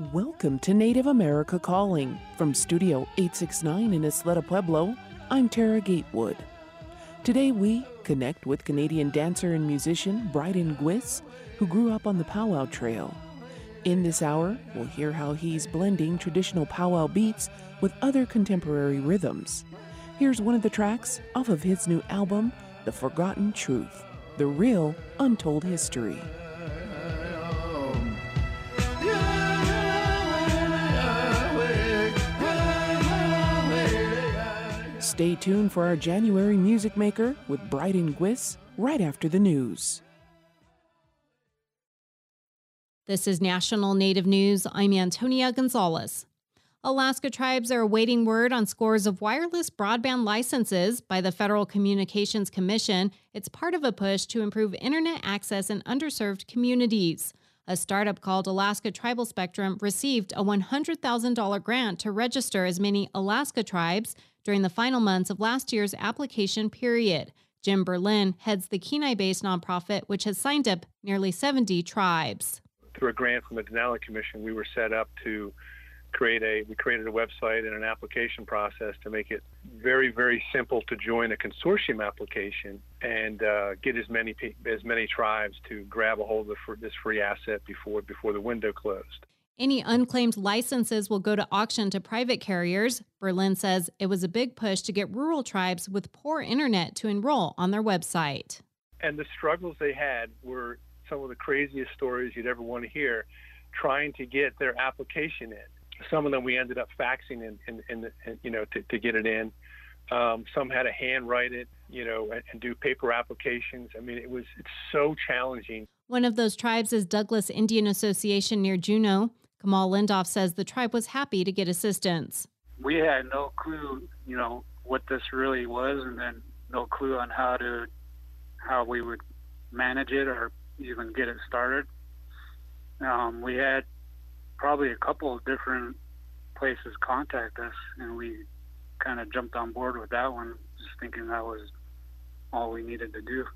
Welcome to Native America Calling. From Studio 869 in Isleta Pueblo, I'm Tara Gatewood. Today we connect with Canadian dancer and musician Bryden Gwiss, who grew up on the Powwow Trail. In this hour, we'll hear how he's blending traditional powwow beats with other contemporary rhythms. Here's one of the tracks off of his new album, The Forgotten Truth, the real untold history. Stay tuned for our January Music Maker with Bryden Gwiss right after the news. This is National Native News. I'm Antonia Gonzalez. Alaska tribes are awaiting word on scores of wireless broadband licenses by the Federal Communications Commission. It's part of a push to improve internet access in underserved communities. A startup called Alaska Tribal Spectrum received a $100,000 grant to register as many Alaska tribes during the final months of last year's application period. Jim Berlin heads the Kenai-based nonprofit, which has signed up nearly 70 tribes. Through a grant from the Denali Commission, we were set up to created a website and an application process to make it very, very simple to join a consortium application and get as many tribes to grab a hold of this free asset before the window closed. Any unclaimed licenses will go to auction to private carriers. Berlin says it was a big push to get rural tribes with poor internet to enroll on their website. And the struggles they had were some of the craziest stories you'd ever want to hear, trying to get their application in. Some of them we ended up faxing to get it in. Some had to handwrite it, and do paper applications. I mean, it's so challenging. One of those tribes is Douglas Indian Association near Juneau. Kamal Lindoff says the tribe was happy to get assistance. We had no clue, what this really was, and then no clue on how we would manage it or even get it started. We had probably a couple of different places contact us, and we kind of jumped on board with that one, just thinking that was all we needed to do.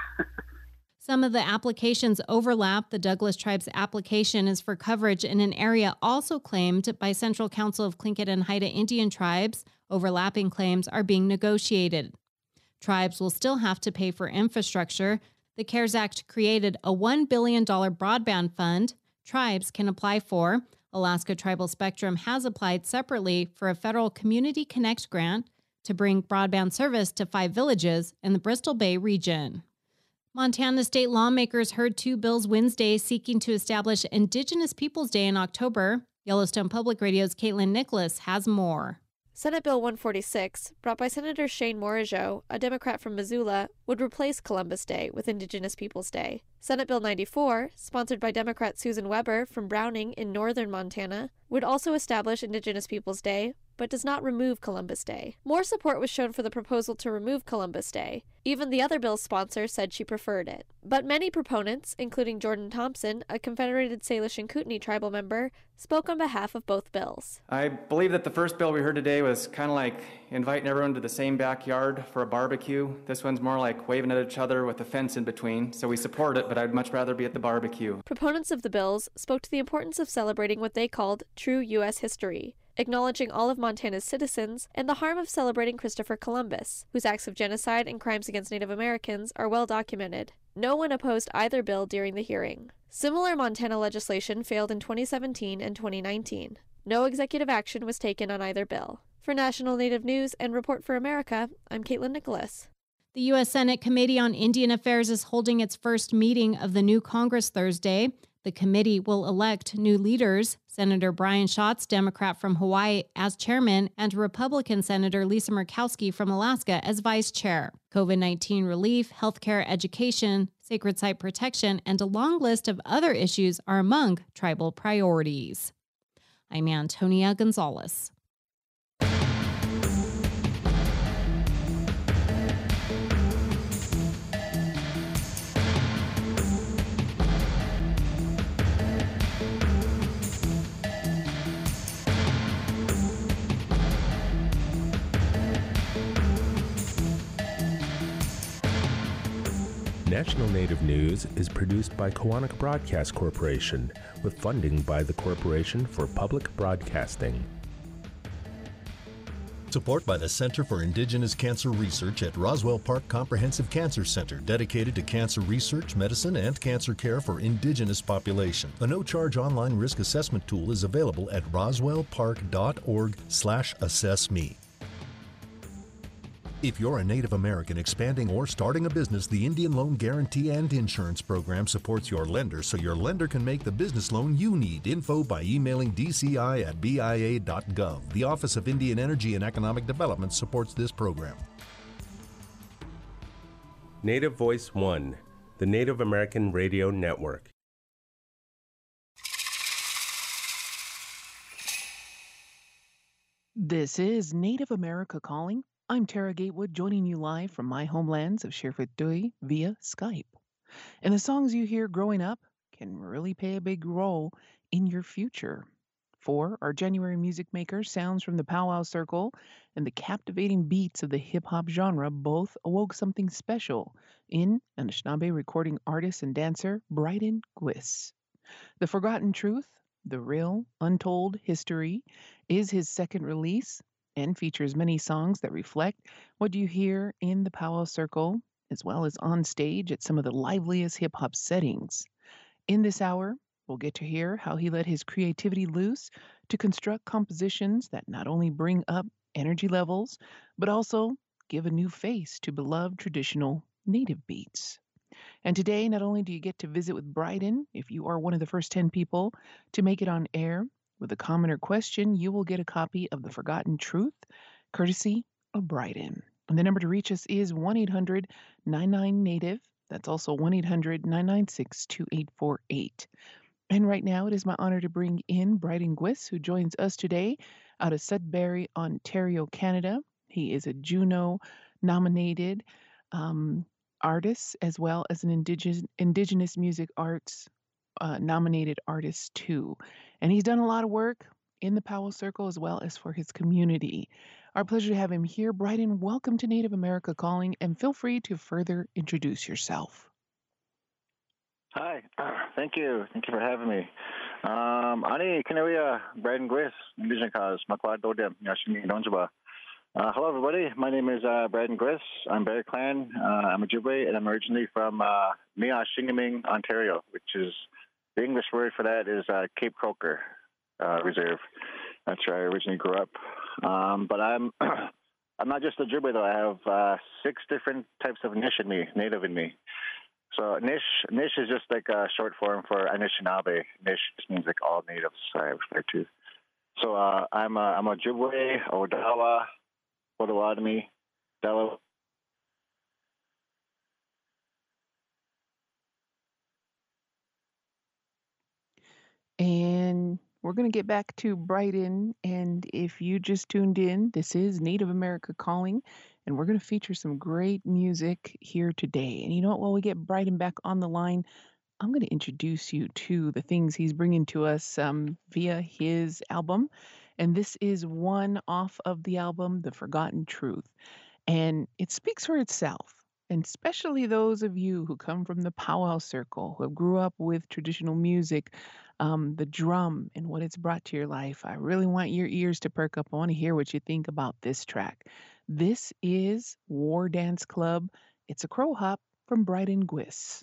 Some of the applications overlap. The Douglas tribe's application is for coverage in an area also claimed by Central Council of Tlingit and Haida Indian tribes. Overlapping claims are being negotiated. Tribes will still have to pay for infrastructure. The CARES Act created a $1 billion broadband fund tribes can apply for. Alaska Tribal Spectrum has applied separately for a federal Community Connect grant to bring broadband service to 5 villages in the Bristol Bay region. Montana state lawmakers heard 2 bills Wednesday seeking to establish Indigenous Peoples Day in October. Yellowstone Public Radio's Caitlin Nicholas has more. Senate Bill 146, brought by Senator Shane Morigeau, a Democrat from Missoula, would replace Columbus Day with Indigenous Peoples Day. Senate Bill 94, sponsored by Democrat Susan Weber from Browning in northern Montana, would also establish Indigenous Peoples Day, but does not remove Columbus Day. More support was shown for the proposal to remove Columbus Day. Even the other bill's sponsor said she preferred it. But many proponents, including Jordan Thompson, a Confederated Salish and Kootenai tribal member, spoke on behalf of both bills. I believe that the first bill we heard today was kind of like inviting everyone to the same backyard for a barbecue. This one's more like waving at each other with a fence in between, so we support it, but I'd much rather be at the barbecue. Proponents of the bills spoke to the importance of celebrating what they called true U.S. history, acknowledging all of Montana's citizens and the harm of celebrating Christopher Columbus, whose acts of genocide and crimes against Native Americans are well documented. No one opposed either bill during the hearing. Similar Montana legislation failed in 2017 and 2019. No executive action was taken on either bill. For National Native News and Report for America, I'm Caitlin Nicholas. The U.S. Senate Committee on Indian Affairs is holding its first meeting of the new Congress Thursday. The committee will elect new leaders, Senator Brian Schatz, Democrat from Hawaii, as chairman, and Republican Senator Lisa Murkowski from Alaska as vice chair. COVID-19 relief, healthcare, education, sacred site protection, and a long list of other issues are among tribal priorities. I'm Antonia Gonzalez. National Native News is produced by Koahnic Broadcast Corporation with funding by the Corporation for Public Broadcasting. Support by the Center for Indigenous Cancer Research at Roswell Park Comprehensive Cancer Center, dedicated to cancer research, medicine, and cancer care for Indigenous population. A no-charge online risk assessment tool is available at roswellpark.org/assessme. If you're a Native American expanding or starting a business, the Indian Loan Guarantee and Insurance Program supports your lender so your lender can make the business loan you need. Info by emailing dci@bia.gov. The Office of Indian Energy and Economic Development supports this program. Native Voice One, the Native American Radio Network. This is Native America Calling. I'm Tara Gatewood, joining you live from my homelands of Sherfut via Skype. And the songs you hear growing up can really play a big role in your future. For our January music makers, sounds from the powwow circle and the captivating beats of the hip-hop genre both awoke something special in Anishinaabe recording artist and dancer Bryden Gwiss. The Forgotten Truth, The Real Untold History, is his second release and features many songs that reflect what you hear in the powwow circle, as well as on stage at some of the liveliest hip-hop settings. In this hour, we'll get to hear how he let his creativity loose to construct compositions that not only bring up energy levels, but also give a new face to beloved traditional native beats. And today, not only do you get to visit with Bryden, if you are one of the first 10 people to make it on air, with a comment or question, you will get a copy of The Forgotten Truth, courtesy of Bryden. And the number to reach us is 1-800-99-NATIVE. That's also 1-800-996-2848. And right now, it is my honor to bring in Bryden Gwiss, who joins us today out of Sudbury, Ontario, Canada. He is a Juno-nominated artist, as well as an Indigenous Music Arts nominated artist too. And he's done a lot of work in the powwow circle as well as for his community. Our pleasure to have him here. Bryden, welcome to Native America Calling, and feel free to further introduce yourself. Hi, thank you. Thank you for having me. Ani Kinaria Bryden Gwiss, Indigenous Cause, Makwad Dodem, Yashini Donjaba. Hello, everybody. My name is Bryden Gwiss. I'm Bear Clan. I'm a Ojibwe, and I'm originally from Miashingaming, Ontario, which is the English word for that is Cape Croker Reserve. That's where I originally grew up. But I'm I'm not just a Ojibwe, though. I have 6 different types of Nish in me, native in me. So Nish is just like a short form for Anishinaabe. Nish just means like all natives, I refer to. So I'm a Ojibwe, Odawa, Potawatomi, Delaware. And we're going to get back to Bryden. And if you just tuned in, this is Native America Calling, and we're going to feature some great music here today. And you know what? While we get Bryden back on the line, I'm going to introduce you to the things he's bringing to us via his album. And this is one off of the album, The Forgotten Truth. And it speaks for itself. And especially those of you who come from the powwow circle, who grew up with traditional music, the drum and what it's brought to your life. I really want your ears to perk up. I want to hear what you think about this track. This is War Dance Club. It's a crow hop from Bryden Gwiss.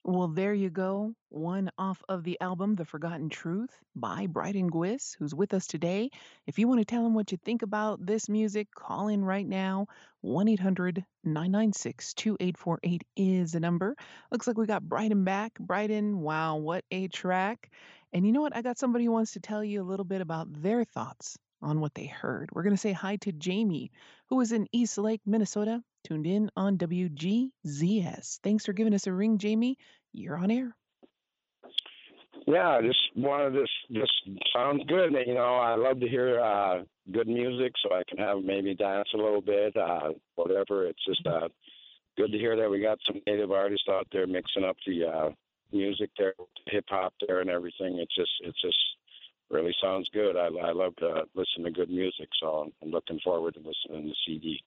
Well, there you go. One off of the album The Forgotten Truth by Bryden Gwiss, who's with us today. If you want to tell him what you think about this music, call in right now. 1-800-996-2848 is the number. Looks like we got Bryden back. Bryden, wow, what a track. And you know what? I got somebody who wants to tell you a little bit about their thoughts on what they heard. We're going to say hi to Jamie, who is in East Lake, Minnesota, tuned in on WGZS. Thanks for giving us a ring, Jamie. You're on air. Yeah, just wanted this. Just sounds good. You know, I love to hear good music, so I can have maybe dance a little bit, whatever. It's just good to hear that we got some native artists out there mixing up the music there, hip hop there, and everything. It just really sounds good. I love to listen to good music, so I'm looking forward to listening to the CD.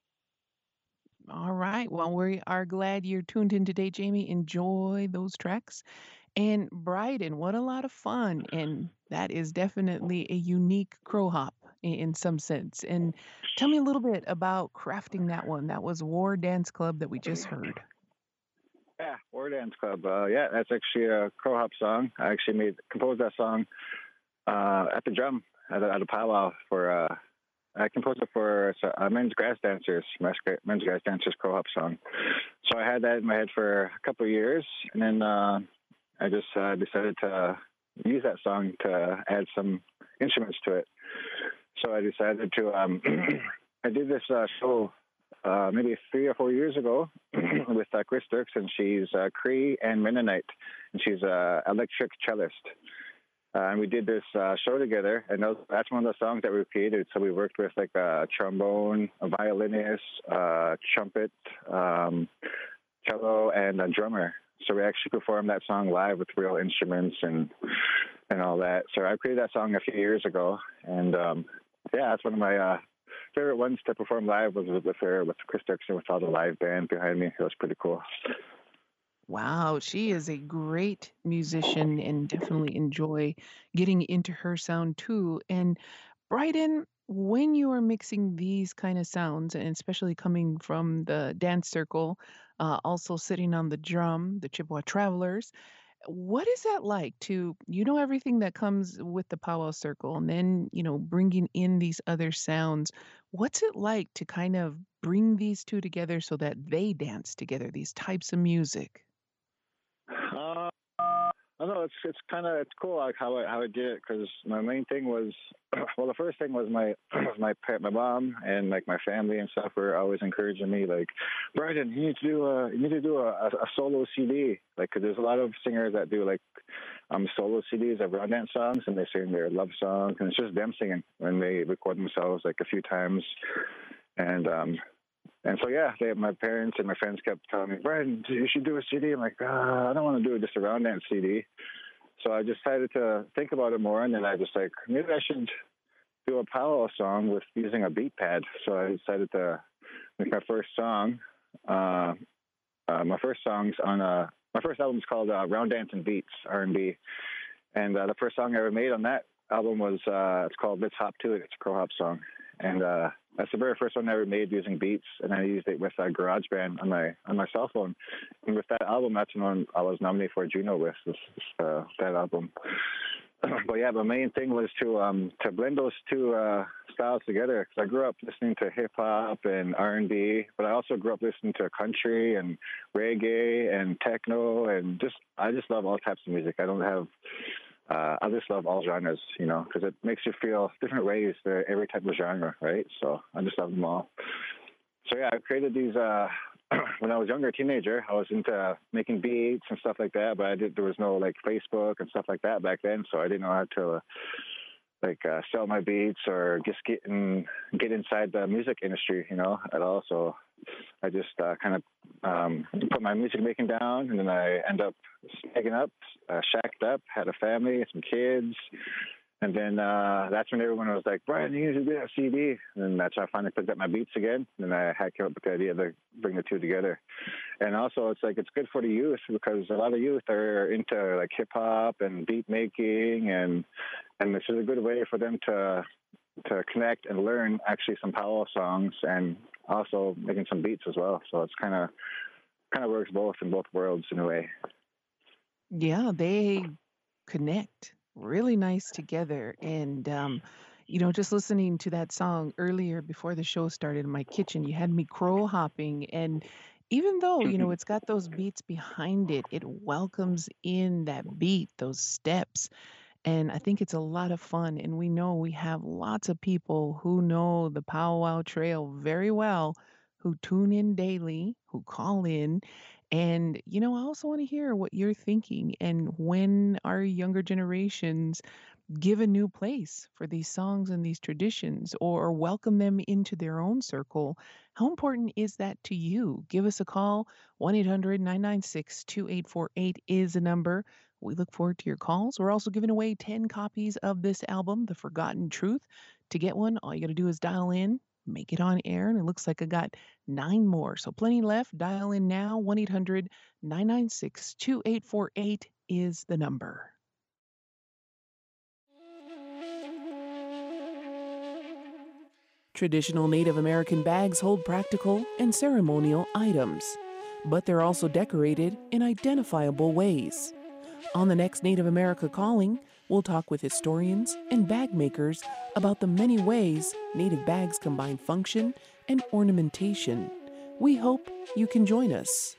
All right. Well, we are glad you're tuned in today, Jamie. Enjoy those tracks. And Bryden, what a lot of fun. And that is definitely a unique crow hop in some sense. And tell me a little bit about crafting that one. That was War Dance Club that we just heard. Yeah, War Dance Club. Yeah, that's actually a crow hop song. I actually composed that song at the drum at a powwow for. I composed it for men's grass dancers crow hop song. So I had that in my head for a couple of years, and then I just decided to use that song to add some instruments to it. So I decided to I did this show maybe 3 or 4 years ago with Chris Dirksen. She's Cree and Mennonite, and she's an electric cellist. And we did this show together, and that's one of the songs that we created. So we worked with like a trombone, a violinist, trumpet, cello, and a drummer. So we actually performed that song live with real instruments and all that. So I created that song a few years ago, and yeah, that's one of my favorite ones to perform live was with Chris Dirksen, with all the live band behind me. It was pretty cool. Wow, she is a great musician and definitely enjoy getting into her sound too. And Bryden, when you are mixing these kind of sounds, and especially coming from the dance circle, also sitting on the drum, the Chippewa Travelers, what is that like to, everything that comes with the powwow circle and then, bringing in these other sounds? What's it like to kind of bring these two together so that they dance together, these types of music? I don't know. It's cool like how I did it, because my main thing was the first thing was my mom and like my family and stuff were always encouraging me, like, Bryden, you need to do a solo CD, like, because there's a lot of singers that do like solo CDs of round dance songs, and they sing their love songs, and it's just them singing when they record themselves like a few times, and so, yeah, my parents and my friends kept telling me, Bryden, you should do a CD. I'm like, I don't want to do just a round dance CD. So I decided to think about it more, and then I just like, maybe I should do a powwow song with using a beat pad. So I decided to make my first song. My first album is called Round Dance and Beats, R&B. And the first song I ever made on that album was, it's called Let's Hop To It. It's a crow hop song. And that's the very first one I ever made using beats, and I used it with GarageBand on my cell phone. And with that album, that's the one I was nominated for a Juno with, that album. But yeah, the main thing was to blend those two styles together, because I grew up listening to hip hop and R&B, but I also grew up listening to country and reggae and techno, and I just love all types of music. I just love all genres, because it makes you feel different ways for every type of genre, right? So I just love them all. So yeah, I created these when I was younger, teenager. I was into making beats and stuff like that, but there was no like Facebook and stuff like that back then, so I didn't know how to sell my beats or just get inside the music industry, at all. So I just kind of put my music making down, and then I end up snagging up, shacked up, had a family, some kids, and then that's when everyone was like, Bryden, you need to do that CD. And that's how I finally picked up my beats again, and I came up with the idea to bring the two together. And also, it's good for the youth, because a lot of youth are into like hip hop and beat making, and this is a good way for them to connect and learn actually some powwow songs, and also making some beats as well. So it's kind of works in both worlds in a way. Yeah, they connect really nice together. And, just listening to that song earlier before the show started in my kitchen, you had me crow hopping. And even though, it's got those beats behind it, it welcomes in that beat, those steps. And I think it's a lot of fun. And we know we have lots of people who know the Powwow Trail very well, who tune in daily, who call in. And, I also want to hear what you're thinking and when our younger generations give a new place for these songs and these traditions or welcome them into their own circle. How important is that to you? Give us a call. 1 800 996 2848 is the number. We look forward to your calls. We're also giving away 10 copies of this album, The Forgotten Truth. To get one, all you got to do is dial in, make it on air, and it looks like I got 9 more. So plenty left. Dial in now. 1 800 996 2848 is the number. Traditional Native American bags hold practical and ceremonial items, but they're also decorated in identifiable ways. On the next Native America Calling, we'll talk with historians and bag makers about the many ways Native bags combine function and ornamentation. We hope you can join us.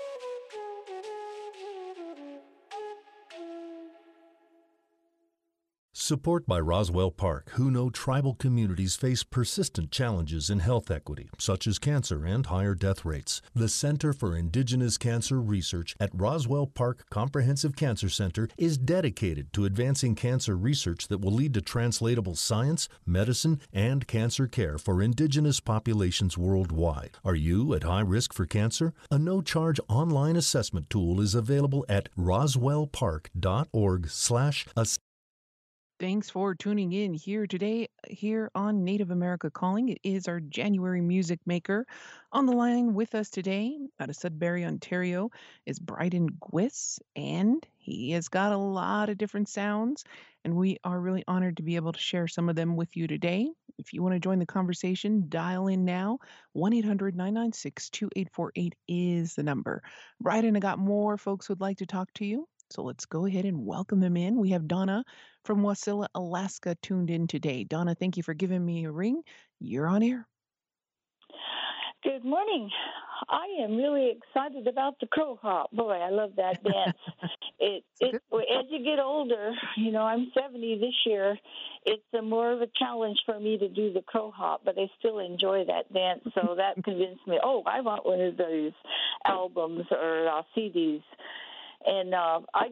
Support by Roswell Park, who know tribal communities face persistent challenges in health equity, such as cancer and higher death rates. The Center for Indigenous Cancer Research at Roswell Park Comprehensive Cancer Center is dedicated to advancing cancer research that will lead to translatable science, medicine, and cancer care for Indigenous populations worldwide. Are you at high risk for cancer? A no-charge online assessment tool is available at roswellpark.org/assessment. Thanks for tuning in here today, here on Native America Calling. It is our January music maker. On the line with us today, out of Sudbury, Ontario, is Bryden Gwiss, and he has got a lot of different sounds, and we are really honored to be able to share some of them with you today. If you want to join the conversation, dial in now. 1 800 996 2848 is the number. Bryden, I got more folks who'd like to talk to you. So let's go ahead and welcome them in. We have Donna from Wasilla, Alaska, tuned in today. Donna, thank you for giving me a ring. You're on air. Good morning. I am really excited about the crow hop. Boy, I love that dance. As you get older, I'm 70 this year. It's more of a challenge for me to do the crow hop, but I still enjoy that dance. So that convinced me, I want one of those albums or CDs. And I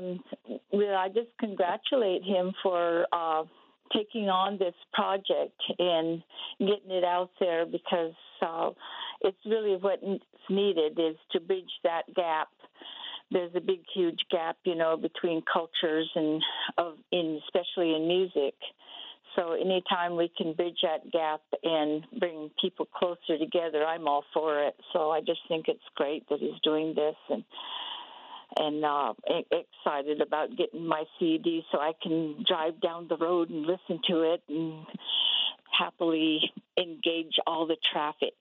just congratulate him for taking on this project and getting it out there, because it's really what's needed is to bridge that gap. There's a big, huge gap, between cultures and especially in music. So anytime we can bridge that gap and bring people closer together, I'm all for it. So I just think it's great that he's doing this, and excited about getting my CD so I can drive down the road and listen to it and happily engage all the traffic.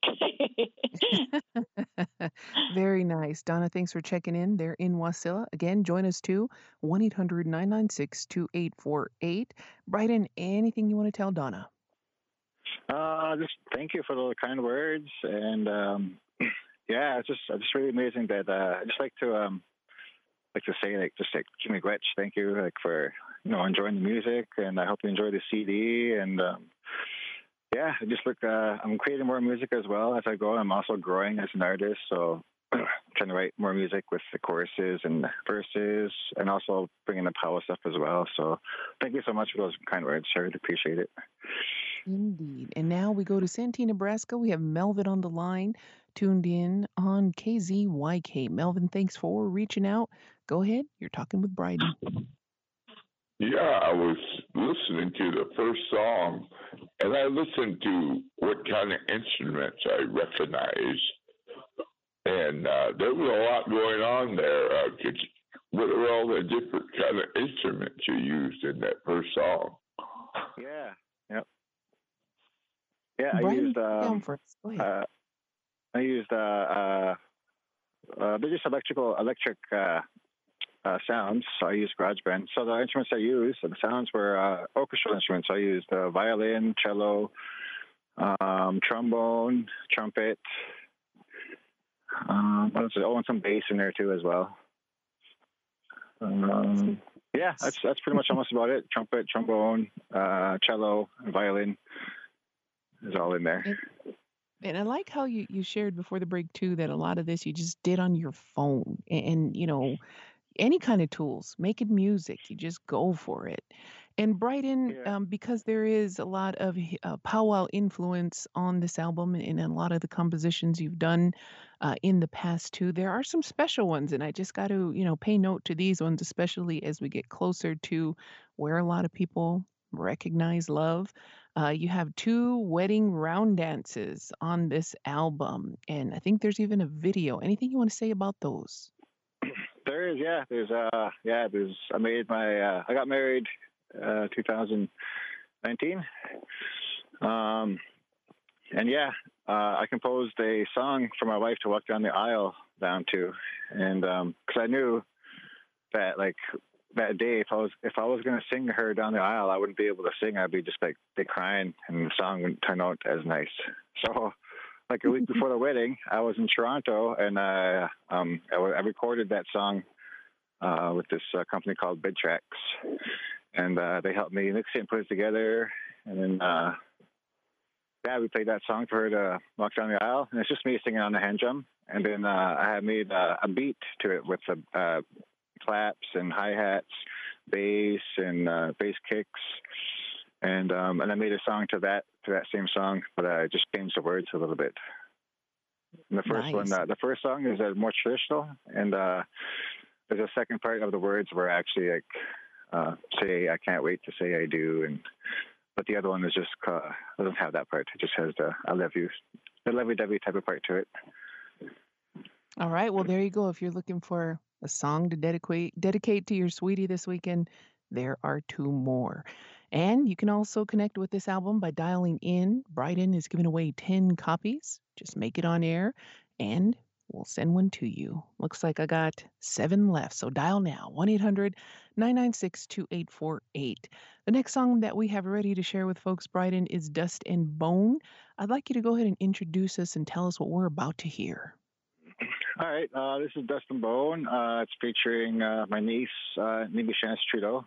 Very nice. Donna, thanks for checking in. They're in Wasilla. Again, join us too. 1 800 996 2848. Bryden, anything you want to tell Donna? Just thank you for the kind words. And it's just really amazing that I just like to say, Jimmy Gwetch, thank you, for, enjoying the music, and I hope you enjoy the CD. And, I'm creating more music as well as I go. I'm also growing as an artist, so I'm trying to write more music with the choruses and verses, and also bringing the power stuff as well. So thank you so much for those kind words. I really appreciate it. Indeed. And now we go to Santee, Nebraska. We have Melvin on the line, tuned in on KZYK. Melvin, thanks for reaching out. Go ahead. You're talking with Bryden. Yeah, I was listening to the first song, and I listened to what kind of instruments I recognized. And there was a lot going on there. What are all the different kind of instruments you used in that first song? Yeah, yep. Yeah, Bryden, down for us. Go ahead. I used they're just electric sounds. So I used GarageBand. So the instruments I used, the sounds were orchestral instruments. I used violin, cello, trombone, trumpet. What else? Oh, and some bass in there too as well. Yeah, that's pretty much almost about it. Trumpet, trombone, cello, and violin is all in there. And I like how you shared before the break too that a lot of this you just did on your phone and any kind of tools, making music, you just go for it. And Brighton, because there is a lot of powwow influence on this album and a lot of the compositions you've done in the past too, there are some special ones, and I just got to pay note to these ones, especially as we get closer to where a lot of people recognize love. You have 2 wedding round dances on this album, and I think there's even a video. Anything you want to say about those? There is, yeah. There's. I got married 2019, and I composed a song for my wife to walk down the aisle down to, and because I knew that like that day, if I was going to sing her down the aisle, I wouldn't be able to sing. I'd be just like crying, and the song wouldn't turn out as nice. So, like a week before the wedding, I was in Toronto, and I recorded that song with this company called Bid Tracks, and they helped me mix it and put it together, and then we played that song for her to walk down the aisle, and it's just me singing on the hand drum, and then I had made a beat to it with claps and hi-hats, bass and bass kicks, and I made a song to that same song, but I just changed the words a little bit. And the first one, the first song is more traditional, and there's a second part of the words where I actually say I can't wait to say I do, but the other one is just doesn't have that part. It just has the I love you, the lovey-dovey type of part to it. All right, well there you go. If you're looking for a song to dedicate to your sweetie this weekend, there are 2 more. And you can also connect with this album by dialing in. Brighton is giving away 10 copies. Just make it on air and we'll send one to you. Looks like I got 7 left, so dial now, 1-800-996-2848. The next song that we have ready to share with folks, Brighton, is Dust and Bone. I'd like you to go ahead and introduce us and tell us what we're about to hear. All right, this is Dust and Bone. It's featuring my niece, Nibi Chance Trudeau.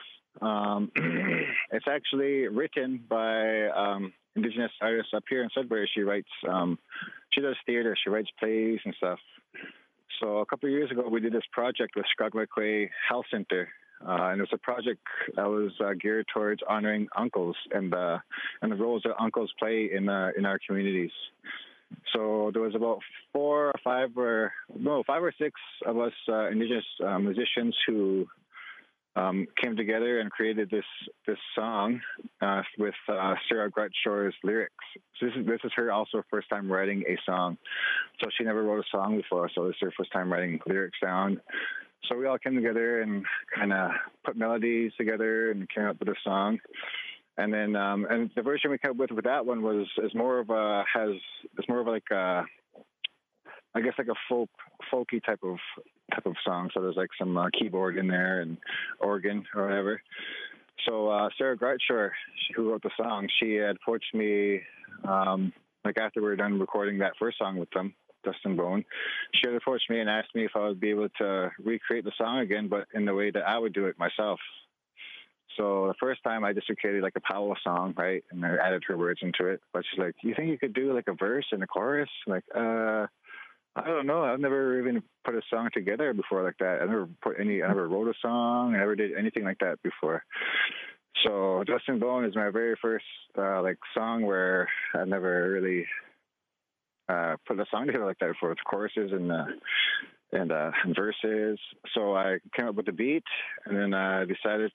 It's actually written by Indigenous artists up here in Sudbury. She writes, she does theater, she writes plays and stuff. So a couple of years ago, we did this project with Scrogway Health Center. And it was a project that was geared towards honoring uncles and the roles that uncles play in our communities. So there was about 5 or 6 of us Indigenous musicians who came together and created this song with Sarah Grutshaw's lyrics. So this is her also first time writing a song. So she never wrote a song before, so this is her first time writing lyrics down. So we all came together and kind of put melodies together and came up with a song. And then, and the version we came up with that one is more of like a, I guess like a folky type of song. So there's like some keyboard in there and organ or whatever. So Sarah Grutchaw, who wrote the song, she had approached me like after we were done recording that first song with them, Dust and Bone. She had approached me and asked me if I would be able to recreate the song again, but in the way that I would do it myself. So the first time I just created like a powwow song, right? And I added her words into it. But she's like, you think you could do like a verse and a chorus? I'm like, I don't know. I've never even put a song together before like that. I never wrote a song. I never did anything like that before. So Dust and Bone is my very first like song where I never really put a song together like that before with choruses and verses. So I came up with the beat, and then I decided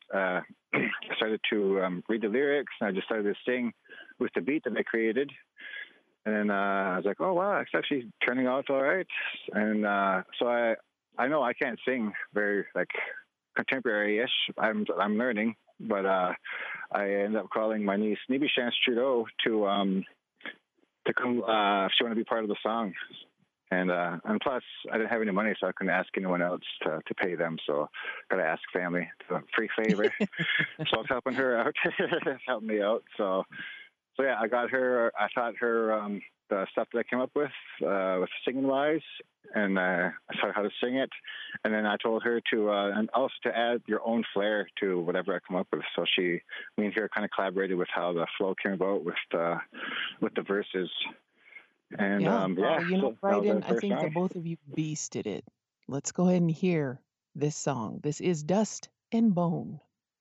to read the lyrics, and I just started to sing with the beat that I created. And then I was like, oh wow, it's actually turning out all right. And so I know I can't sing very like contemporary-ish. I'm learning, but I ended up calling my niece Nibi Chance Trudeau to come if she wanted to be part of the song. And plus, I didn't have any money, so I couldn't ask anyone else to pay them. So got to ask family. It's a free favor. So I was helping her out, helping me out. So yeah, I taught her the stuff that I came up with singing wise, and I taught her how to sing it. And then I told her to, and also to add your own flair to whatever I come up with. So me and her kind of collaborated with how the flow came about with the verses. And Bryden, I think the both of you beasted it. Let's go ahead and hear this song. This is Dust and Bone.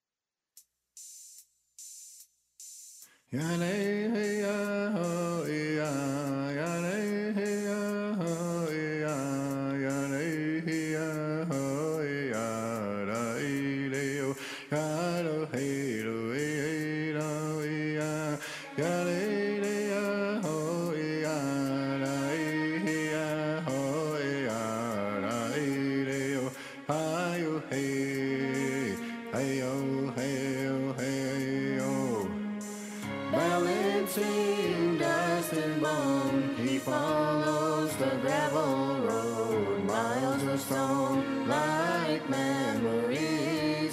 Balancing dust and bone, he follows the gravel road, miles of stone like memories,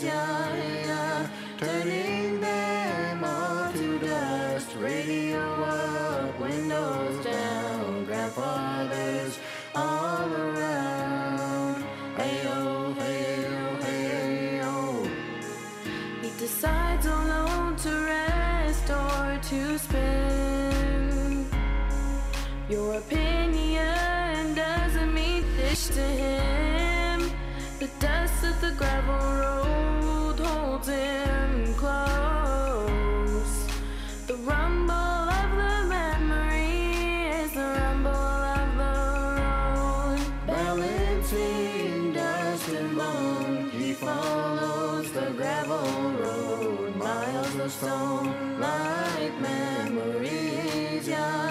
turning them all to dust. Radio up, windows down, grandfathers all around. Hey-oh, hey-oh, hey-oh. He decides alone to rest or to spend. Your opinion doesn't mean this to him. The dust of the gravel road holds him close. The rumble of the memory is the rumble of the road. Balancing dust and bone, he follows the gravel road, miles of stone like memories,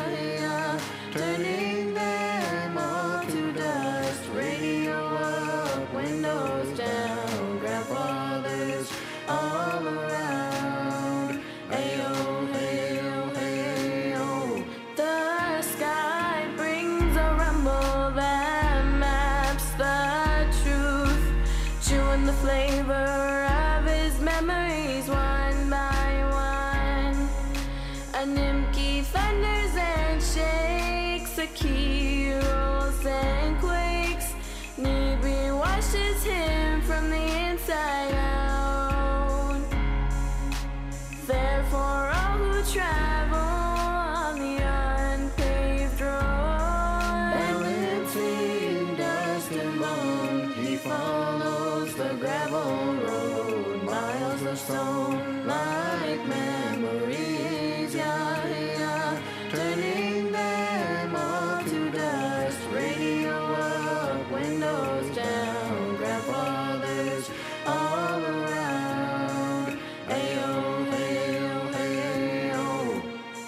turning them all to dust. Radio up, windows down, grandfathers all around. Hey-oh, hey-oh, hey-oh. The sky brings a rumble that maps the truth, chewing the flavor of his memories one by one. A Nimki thunders and shakes, a key rolls and quakes. Nibri washes him from the inside out. Therefore, all who travel on the unpaved road, balancing dust and bone, he follows the gravel road, miles of stone like memories, turning them all to dust. Radio up, windows down, grandfathers all around. Hey-oh, hey-oh, hey-oh.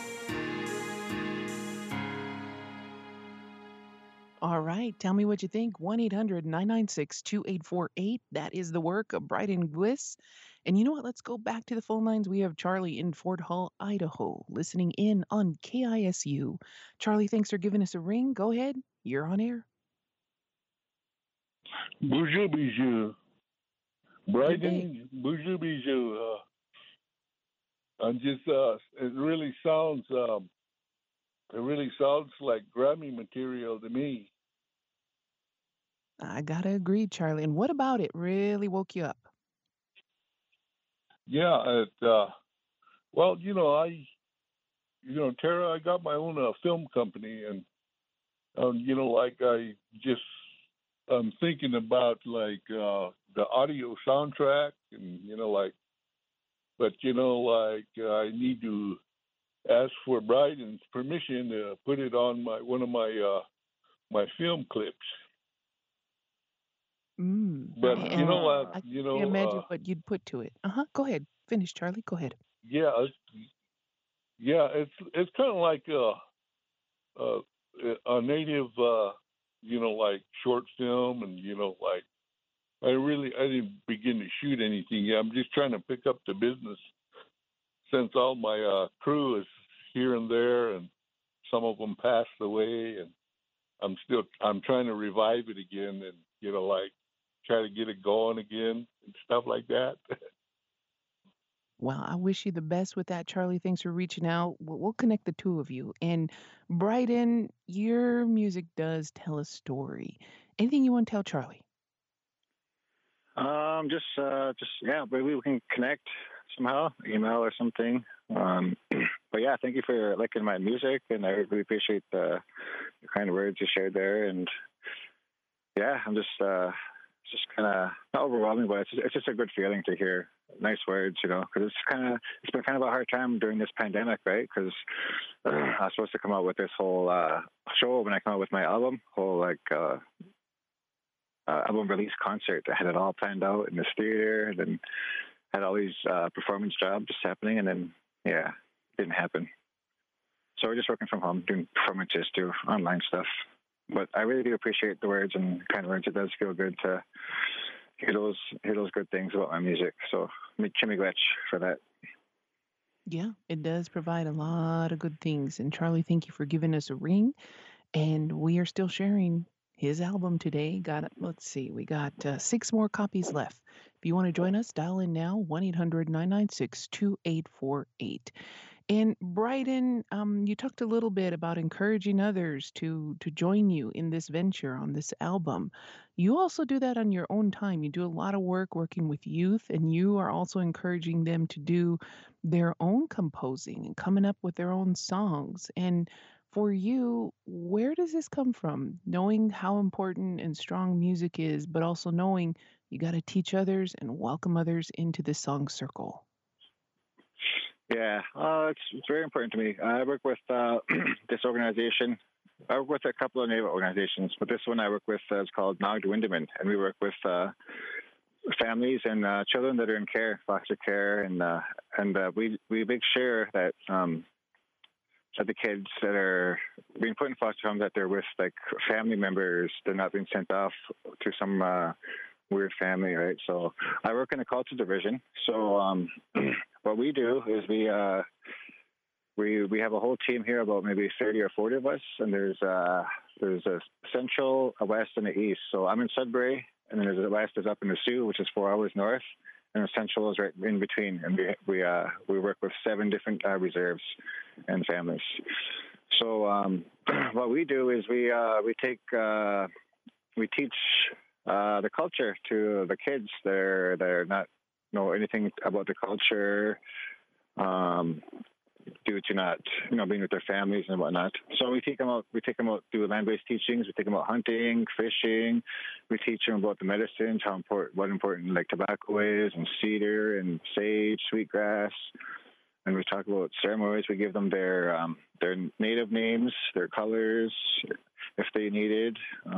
All right, tell me what you think. 1-800-996-2848. That is the work of Bryden Gwiss. And you know what? Let's go back to the phone lines. We have Charlie in Fort Hall, Idaho, listening in on KISU. Charlie, thanks for giving us a ring. Go ahead. You're on air. Bonjour, bijou. Bryden, bonjour, bijou. I'm just, it really sounds like Grammy material to me. I gotta agree, Charlie. And what about it really woke you up? Yeah, well, Tara, I got my own film company, and I'm thinking about the audio soundtrack, and but I need to ask for Bryden's permission to put it on one of my film clips. But I can imagine what you'd put to it. Go ahead. Finish, Charlie. Go ahead. Yeah, it's kind of like a native, short film, and I didn't begin to shoot anything yet. I'm just trying to pick up the business since all my crew is here and there, and some of them passed away, and I'm trying to revive it again, and like try to get it going again and stuff like that. Well, I wish you the best with that, Charlie. Thanks for reaching out. We'll connect the two of you. And Bryden, your music does tell a story. Anything you want to tell Charlie? Just yeah, maybe we can connect somehow, email or something. But yeah, thank you for liking my music, and I really appreciate the kind words you shared there. And yeah, I'm just it's just kind of not overwhelming, but it's just a good feeling to hear nice words, because it's been kind of a hard time during this pandemic, right? Because I was supposed to come out with this whole show when I come out with my album, album release concert. I had it all planned out in this theater, and then had all these performance jobs just happening, and then it didn't happen. So we're just working from home, doing performances, do online stuff. But I really do appreciate the words and kind words. It does feel good to hear those good things about my music. So Chimiglech for that. Yeah, it does provide a lot of good things. And Charlie, thank you for giving us a ring. And we are still sharing his album today. Let's see, we got 6 more copies left. If you want to join us, dial in now, 1-800-996-2848. And Bryden, you talked a little bit about encouraging others to join you in this venture on this album. You also do that on your own time. You do a lot of work working with youth, and you are also encouraging them to do their own composing and coming up with their own songs. And for you, where does this come from? Knowing how important and strong music is, but also knowing you got to teach others and welcome others into the song circle. Yeah, it's very important to me. I work with this organization. I work with a couple of Native organizations, but this one I work with is called Nagda-Windamin, and we work with families and children that are in care, foster care, and we make sure that the kids that are being put in foster homes, that they're with like family members, they're not being sent off to some weird family, right? So I work in the culture division. So what we do is we have a whole team here, about maybe 30 or 40 of us, and there's a central, a west, and a east. So I'm in Sudbury, and then there's a west is up in the Sioux, which is 4 hours north, and the central is right in between. And we work with 7 different reserves and families. So what we do is we teach the culture to the kids that are not know anything about the culture, due to not being with their families and whatnot. So we take them out. We take them out, do land-based teachings. We take them out hunting, fishing. We teach them about the medicines, what important like tobacco is, and cedar and sage, sweetgrass. And we talk about ceremonies. We give them their native names, their colors, if they needed.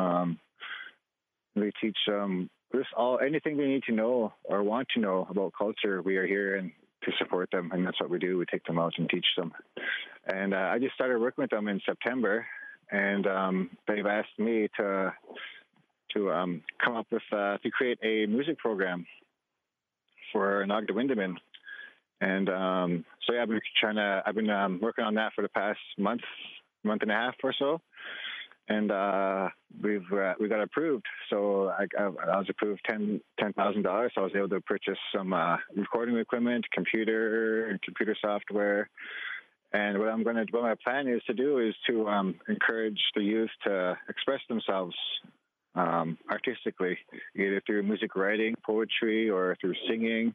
We teach them anything they need to know or want to know about culture. We are here and to support them, and that's what we do. We take them out and teach them. And I just started working with them in September, and they've asked me to come up with to create a music program for Nagda-Windamin. And so yeah, I've been working on that for the past month and a half or so. And we got approved. So I was approved $10,000. So I was able to purchase some recording equipment, computer software. And what my plan is to do is to encourage the youth to express themselves artistically, either through music writing, poetry, or through singing,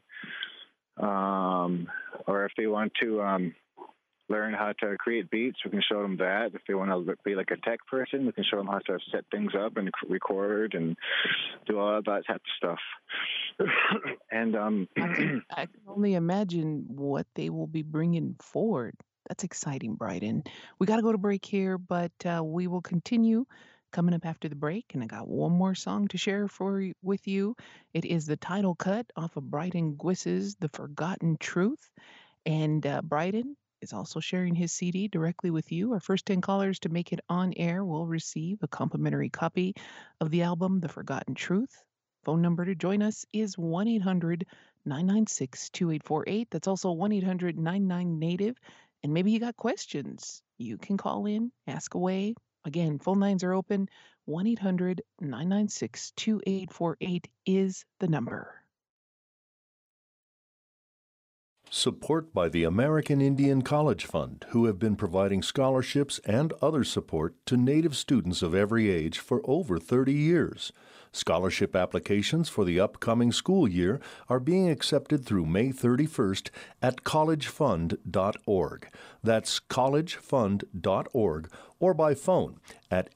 or if they want to learn how to create beats, we can show them that. If they want to be like a tech person, we can show them how to set things up and record and do all of that type of stuff. And I can only imagine what they will be bringing forward. That's exciting, Bryden. We got to go to break here, but we will continue coming up after the break. And I got one more song to share with you. It is the title cut off of Bryden Gwiss's The Forgotten Truth. And Bryden is also sharing his CD directly with you. Our first 10 callers to make it on air will receive a complimentary copy of the album, The Forgotten Truth. Phone number to join us is 1-800-996-2848. That's also 1-800-99-NATIVE. And maybe you got questions. You can call in, ask away. Again, phone lines are open. 1-800-996-2848 is the number. Support by the American Indian College Fund, who have been providing scholarships and other support to Native students of every age for over 30 years. Scholarship applications for the upcoming school year are being accepted through May 31st at collegefund.org. That's collegefund.org, or by phone at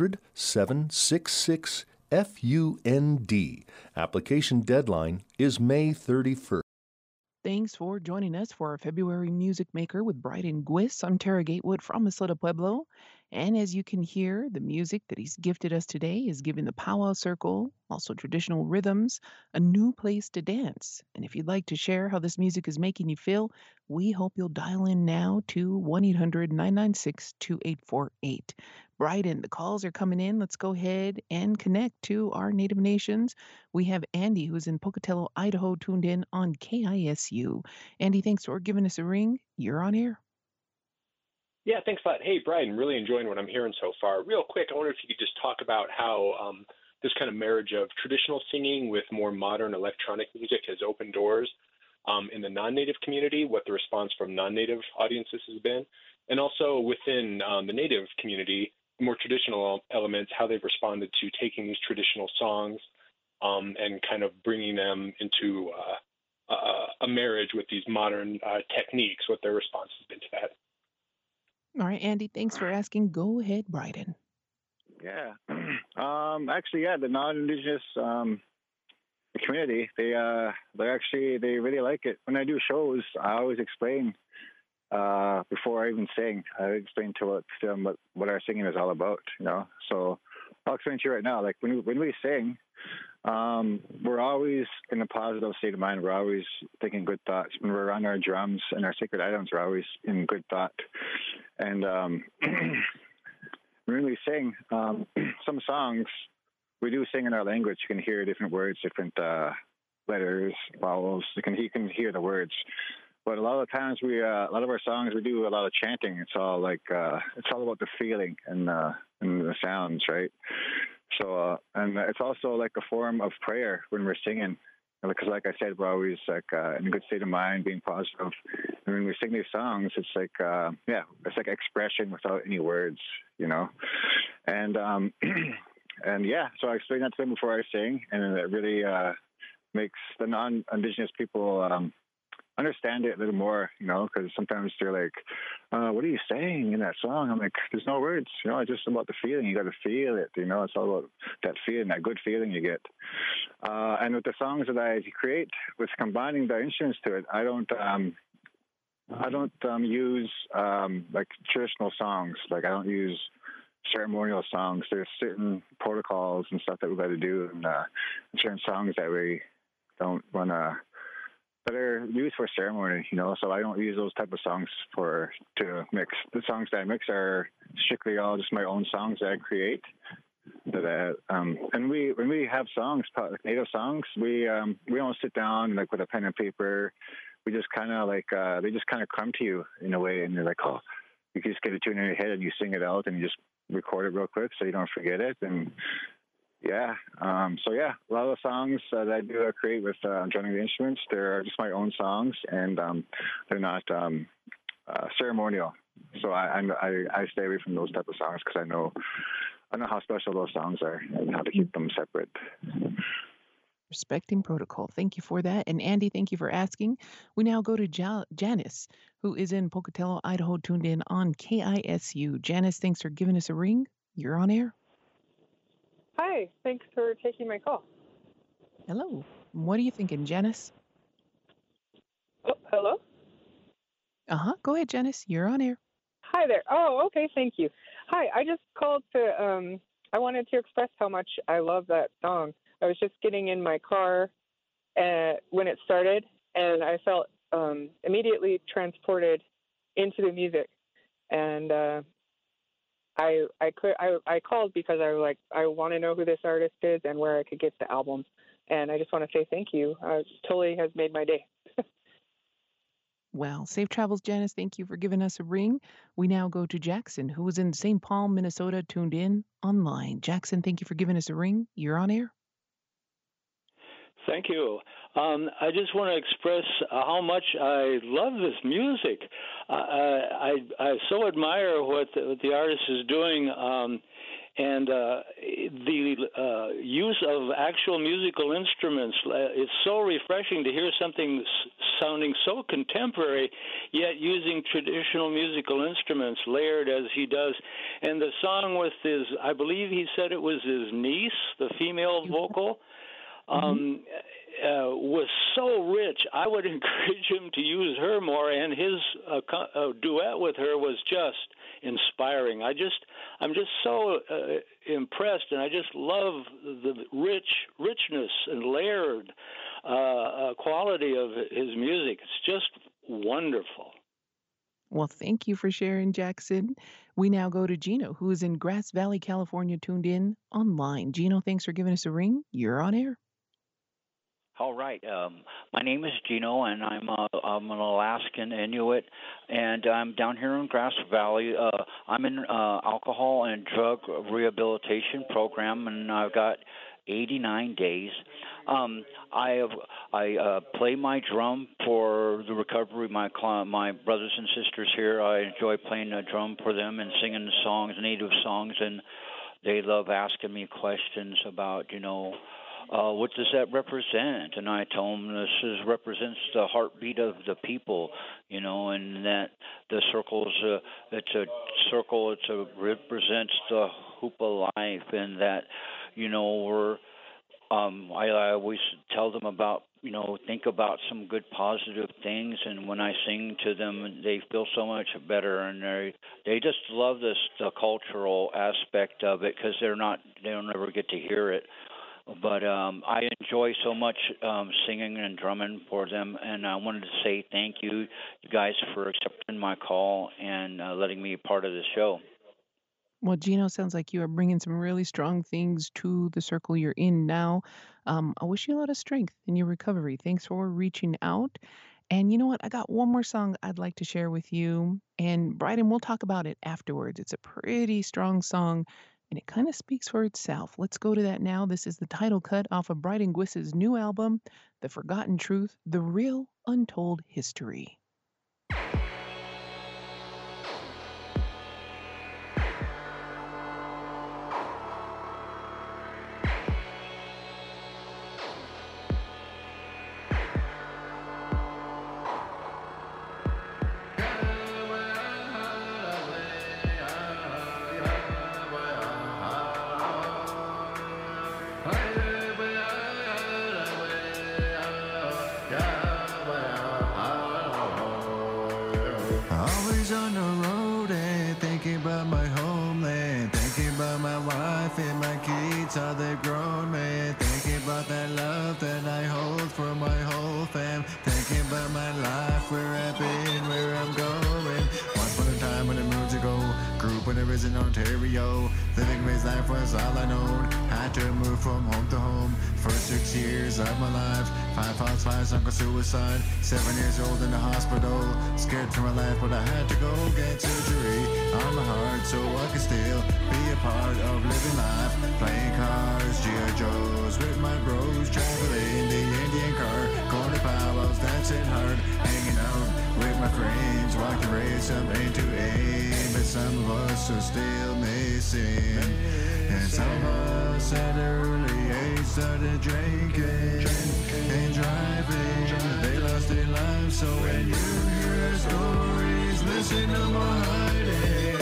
800-766-FUND. Application deadline is May 31st. Thanks for joining us for our February Music Maker with Bryden Gwiss. I'm Tara Gatewood from Isleta Pueblo. And as you can hear, the music that he's gifted us today is giving the powwow circle, also traditional rhythms, a new place to dance. And if you'd like to share how this music is making you feel, we hope you'll dial in now to 1-800-996-2848. Bryden, the calls are coming in. Let's go ahead and connect to our Native Nations. We have Andy, who's in Pocatello, Idaho, tuned in on KISU. Andy, thanks for giving us a ring. You're on air. Yeah, thanks a lot. Hey, Brian, really enjoying what I'm hearing so far. Real quick, I wonder if you could just talk about how this kind of marriage of traditional singing with more modern electronic music has opened doors in the non-Native community, what the response from non-Native audiences has been, and also within the Native community, more traditional elements, how they've responded to taking these traditional songs and kind of bringing them into a marriage with these modern techniques, what their response has been to that. All right, Andy, thanks for asking. Go ahead, Bryden. Yeah. Actually, yeah, the non-Indigenous community, they really like it. When I do shows, I always explain before I even sing. I explain to them what our singing is all about, you know. So I'll explain to you right now. Like when we sing, we're always in a positive state of mind. We're always thinking good thoughts. When we're on our drums and our sacred items, we're always in good thought. And when we sing, some songs we do sing in our language. You can hear different words, different letters, vowels. You can hear the words. But a lot of times a lot of our songs, we do a lot of chanting. It's all it's all about the feeling and the sounds, right? So, and it's also like a form of prayer when we're singing. Because like I said, we're always like in a good state of mind, being positive. And when we sing these songs, it's like, it's like expression without any words, you know? And, and yeah, so I explain that to them before I sing. And it really makes the non-Indigenous people understand it a little more, you know, because sometimes they're like, what are you saying in that song? I'm like, there's no words, you know, it's just about the feeling. You got to feel it, you know, it's all about that feeling, that good feeling you get. And with the songs that I create, with combining the instruments to it, I don't use like traditional songs. Like I don't use ceremonial songs. There's certain protocols and stuff that we got to do, and certain songs that we don't want to, that are used for ceremony, you know. So I don't use those type of songs to mix. The songs that I mix are strictly all just my own songs that I create. And when we have songs, like native songs, we don't sit down like with a pen and paper. We just kind of like they just kind of come to you in a way, and you're like, oh, you can just get a tune in your head and you sing it out and you just record it real quick so you don't forget it. And yeah, so yeah, a lot of the songs that I do create with joining the instruments, they're just my own songs, and they're not ceremonial. So I stay away from those type of songs because I know how special those songs are and how to keep them separate. Respecting protocol. Thank you for that. And Andy, thank you for asking. We now go to Janice, who is in Pocatello, Idaho, tuned in on KISU. Janice, thanks for giving us a ring. You're on air. Hi, thanks for taking my call. Hello. What are you thinking, Janice? Oh, hello? Go ahead, Janice. You're on air. Hi there. Oh, okay, thank you. Hi, I just called to, I wanted to express how much I love that song. I was just getting in my car when it started, and I felt immediately transported into the music. And I called because I was like, I want to know who this artist is and where I could get the album. And I just want to say thank you. It totally has made my day. Well, safe travels, Janice. Thank you for giving us a ring. We now go to Jackson, who was in St. Paul, Minnesota, tuned in online. Jackson, thank you for giving us a ring. You're on air. Thank you. I just want to express how much I love this music. I so admire what the artist is doing, and the use of actual musical instruments. It's so refreshing to hear something sounding so contemporary, yet using traditional musical instruments layered as he does. And the song with his, I believe he said it was his niece, the female vocal. Was so rich. I would encourage him to use her more, and his duet with her was just inspiring. I'm just so impressed, and I just love the richness and layered quality of his music. It's just wonderful. Well, thank you for sharing, Jackson. We now go to Gino, who is in Grass Valley, California, tuned in online. Gino, thanks for giving us a ring. You're on air. All right. My name is Gino, and I'm an Alaskan Inuit, and I'm down here in Grass Valley. I'm in alcohol and drug rehabilitation program, and I've got 89 days. I play my drum for the recovery. My brothers and sisters here, I enjoy playing the drum for them and singing the songs, native songs, and they love asking me questions about, what does that represent? And I tell them represents the heartbeat of the people, and that the circle is it's a circle. Represents the hoop of life, and that we're. I always tell them about think about some good positive things, and when I sing to them, they feel so much better, and they just love the cultural aspect of it because they'll never get to hear it. But I enjoy so much singing and drumming for them, and I wanted to say thank you guys for accepting my call and letting me be part of the show. Well, Gino, sounds like you are bringing some really strong things to the circle you're in now. I wish you a lot of strength in your recovery. Thanks for reaching out. And you know what? I got one more song I'd like to share with you. And Bryden, we'll talk about it afterwards. It's a pretty strong song, and it kind of speaks for itself. Let's go to that now. This is the title cut off of Bryden Gwiss's new album, The Forgotten Truth, The Real Untold History. Always on the road and thinking about my homeland, thinking about my wife and my kids, how they've grown, man. Thinking about that love that I hold for my whole fam. Thinking about my life, where I've been, where I'm going. Once upon a time when the moons ago, grew up when I was in Ontario. Living his life was all I known. Had to move from home to home. First 6 years of my life, 5 house fires, uncle suicide. 7 years old in the hospital, scared for my life, but I had to go get surgery on my heart so I could still be a part of living life. Playing cars, G.I. Joes with my bros, traveling the Indian car, going to powwows, dancing hard, hanging out with my friends, walking race up into aim, but some of us are still missing. And some of us at early age started drinking and driving. They lost their lives, so when you hear stories, listen to my hiding.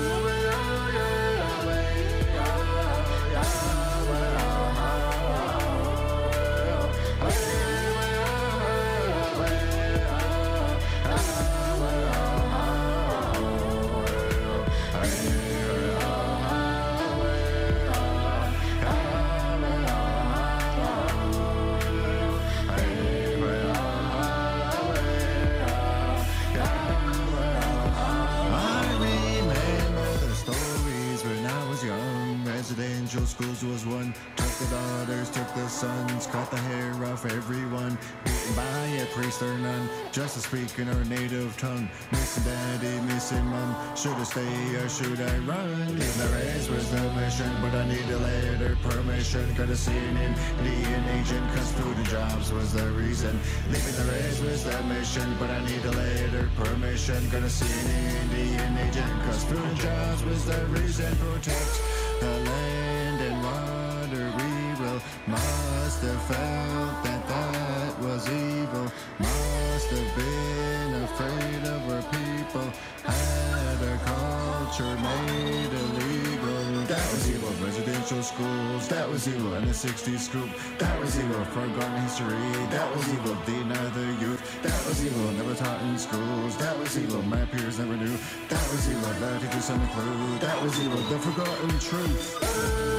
Residential schools was one. Took the daughters, took the sons, cut the hair off everyone. by a priest or nun, just to speak in our native tongue. Missing daddy, missing mom, should I stay or should I run? Leaving the race was the mission, but I need a later permission. Gotta see an Indian agent, cause food and jobs was the reason. Leaving the race was the mission, but I need a later permission. Gonna see an Indian agent, cause food and jobs was the reason. Protect the land and water, we will. Must have felt that was evil. Must have been afraid of our people. Had our culture made illegal. That was evil. Residential schools, that was evil. And the 60s scoop, that was evil. Forgotten history, that was evil. Deny the youth, that was evil. Never taught in schools, that was evil. My peers never knew, that was evil. Glad to do some clue, that was evil. The forgotten truth.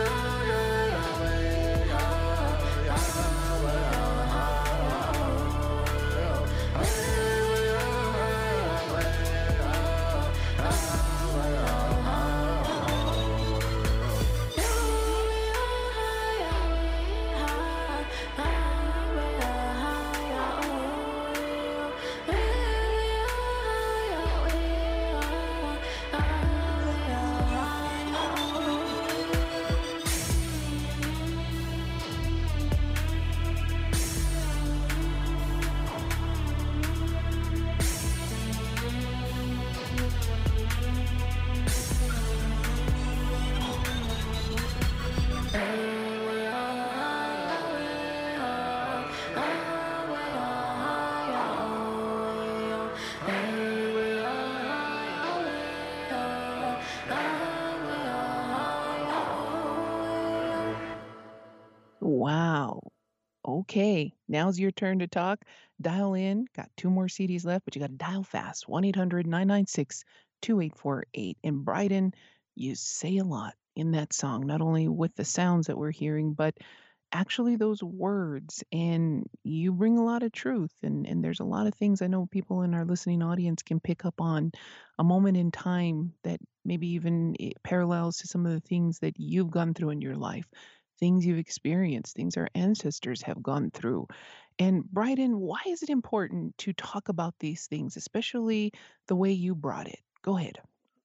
Wow. Okay, now's your turn to talk. Dial in. Got 2 more CDs left, but you got to dial fast. 1-800-996-2848. And Bryden, you say a lot in that song, not only with the sounds that we're hearing, but actually those words. And you bring a lot of truth. And there's a lot of things I know people in our listening audience can pick up on, a moment in time that maybe even it parallels to some of the things that you've gone through in your life, things you've experienced, things our ancestors have gone through. And Bryden, why is it important to talk about these things, especially the way you brought it? Go ahead.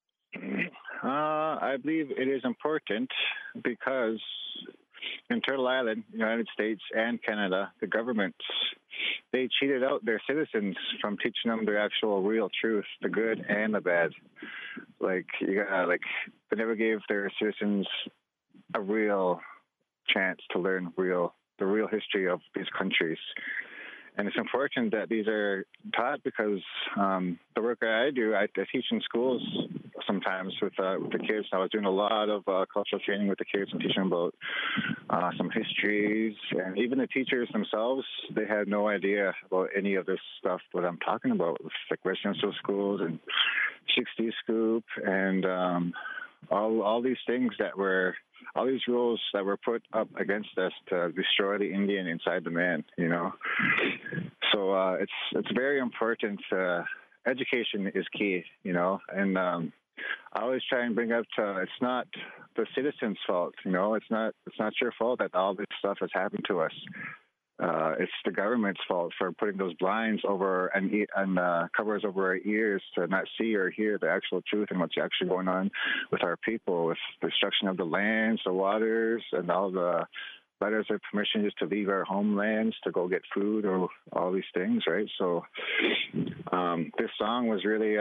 I believe it is important because in Turtle Island, United States and Canada, the governments, they cheated out their citizens from teaching them their actual real truth, the good and the bad. They never gave their citizens a real chance to learn the real history of these countries. And it's important that these are taught because the work that I do, I teach in schools sometimes with the kids. I was doing a lot of cultural training with the kids and teaching them about some histories. And even the teachers themselves, they had no idea about any of this stuff that I'm talking about, like residential schools and 60 Scoop and all these things all these rules that were put up against us to destroy the Indian inside the man, So it's very important. Education is key, and I always try and bring up it's not the citizens' fault, it's not your fault that all this stuff has happened to us. It's the government's fault for putting those blinds over and covers over our ears to not see or hear the actual truth and what's actually going on with our people, with the destruction of the lands, the waters, and all the letters of permission just to leave our homelands to go get food or all these things, right? So this song was really,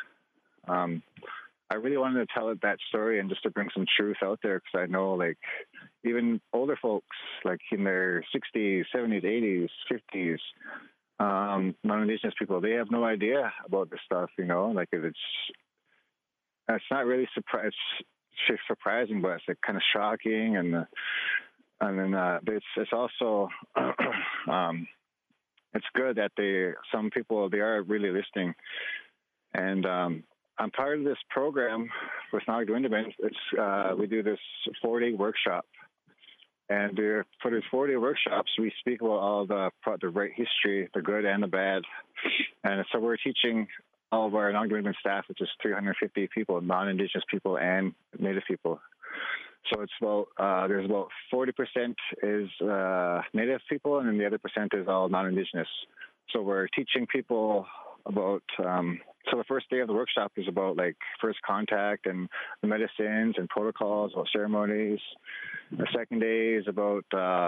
I really wanted to tell that story and just to bring some truth out there because I know, even older folks, in their 60s, 70s, 80s, 50s, non-Indigenous people, they have no idea about this stuff, it's not really surprising, but it's kind of shocking, and then it's also it's good that some people they are really listening, and I'm part of this program with Nagdwindaban. We do this 4-day workshop. And for these 4-day workshops, we speak about all the right history, the good and the bad. And so we're teaching all of our Nagdwindaban staff, which is 350 people, non-Indigenous people and Native people. So it's about there's about 40% is Native people, and then the other percent is all non-Indigenous. So we're teaching people about. So the first day of the workshop is about like first contact and the medicines and protocols, about ceremonies. The second day is about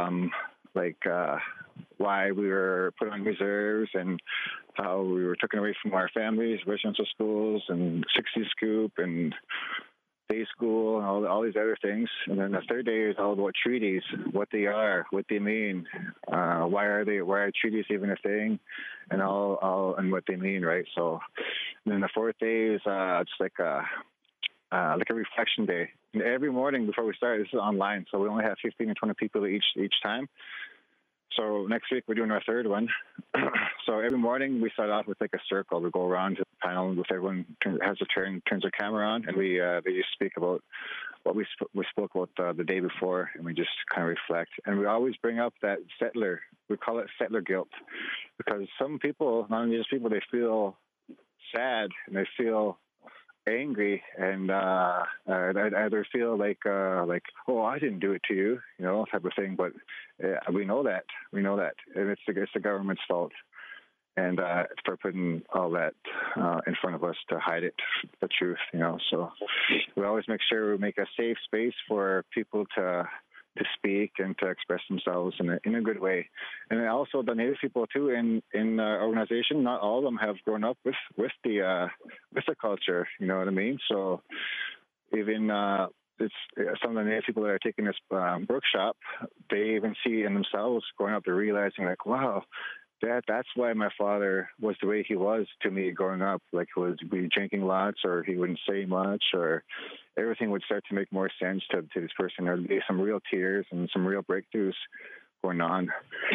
why we were put on reserves and how we were taken away from our families, residential schools, and 60 Scoop and day school and all these other things. And then the third day is all about treaties, what they are, what they mean, why are treaties even a thing, and all and what they mean, right? So, and then the fourth day is just like a reflection day. And every morning before we start, this is online, so we only have 15 or 20 people each time. So next week we're doing our third one. So every morning we start off with like a circle. We go around to the panel with everyone has a turn, turns their camera on, and they just speak about what we spoke about the day before, and we just kind of reflect. And we always bring up that settler. We call it settler guilt, because some people, non-Indigenous people, they feel sad and they feel angry and either feel like oh, I didn't do it to you, type of thing. But we know that, and it's the government's fault, and for putting all that in front of us to hide it, the truth, So we always make sure we make a safe space for people to speak and to express themselves in a good way. And also the Native people too in our organization, not all of them have grown up with the culture, you know what I mean? So even it's some of the Native people that are taking this workshop, they even see in themselves growing up, they're realizing like, wow, that's why my father was the way he was to me growing up. Like he would be drinking lots, or he wouldn't say much, or everything would start to make more sense to this person. There'd be some real tears and some real breakthroughs going on.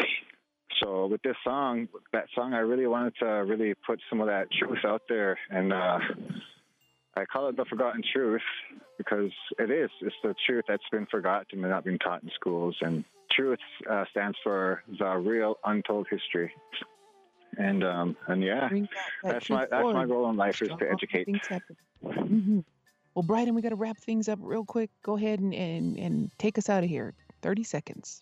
So with this song, I really wanted to really put some of that truth out there, and I call it the forgotten truth because it's the truth that's been forgotten and not been taught in schools. And truth stands for the real untold history. And yeah, that's my goal in life, is to educate. Mm-hmm. Well, Bryden, we got to wrap things up real quick. Go ahead and take us out of here. 30 seconds.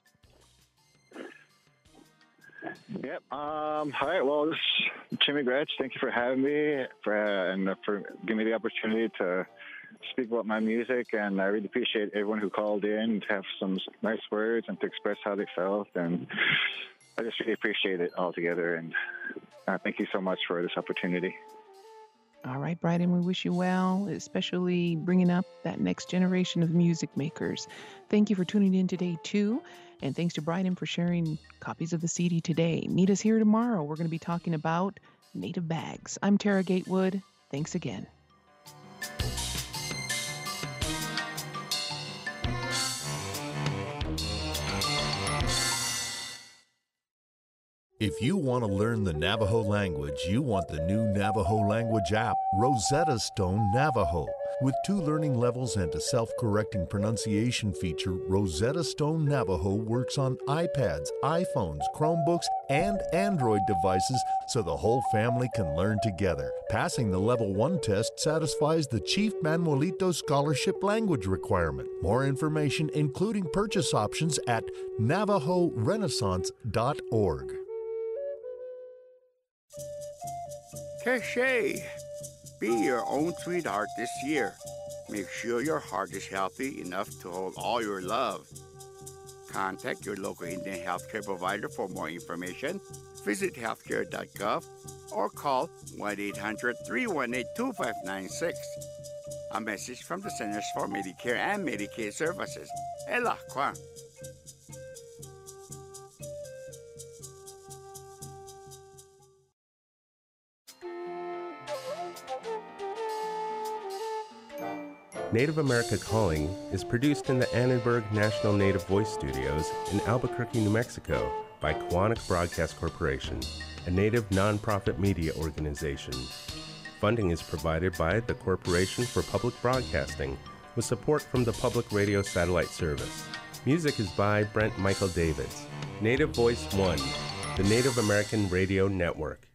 Yep. All right. Well, this is Jimmy Gretsch. Thank you for having me and for giving me the opportunity to speak about my music. And I really appreciate everyone who called in to have some nice words and to express how they felt. And I just really appreciate it altogether. And thank you so much for this opportunity. All right, Bryden, we wish you well, especially bringing up that next generation of music makers. Thank you for tuning in today, too. And thanks to Bryden for sharing copies of the CD today. Meet us here tomorrow. We're going to be talking about Native bags. I'm Tara Gatewood. Thanks again. If you want to learn the Navajo language, you want the new Navajo language app, Rosetta Stone Navajo. With 2 learning levels and a self-correcting pronunciation feature, Rosetta Stone Navajo works on iPads, iPhones, Chromebooks, and Android devices so the whole family can learn together. Passing the Level 1 test satisfies the Chief Manuelito Scholarship language requirement. More information, including purchase options, at navajorenaissance.org. Cachet. Be your own sweetheart this year. Make sure your heart is healthy enough to hold all your love. Contact your local Indian healthcare provider for more information. Visit healthcare.gov or call 1-800-318-2596. A message from the Centers for Medicare and Medicaid Services. Ella Kwan. Native America Calling is produced in the Annenberg National Native Voice Studios in Albuquerque, New Mexico by Koahnic Broadcast Corporation, a Native nonprofit media organization. Funding is provided by the Corporation for Public Broadcasting with support from the Public Radio Satellite Service. Music is by Brent Michael Davids. Native Voice One, the Native American Radio Network.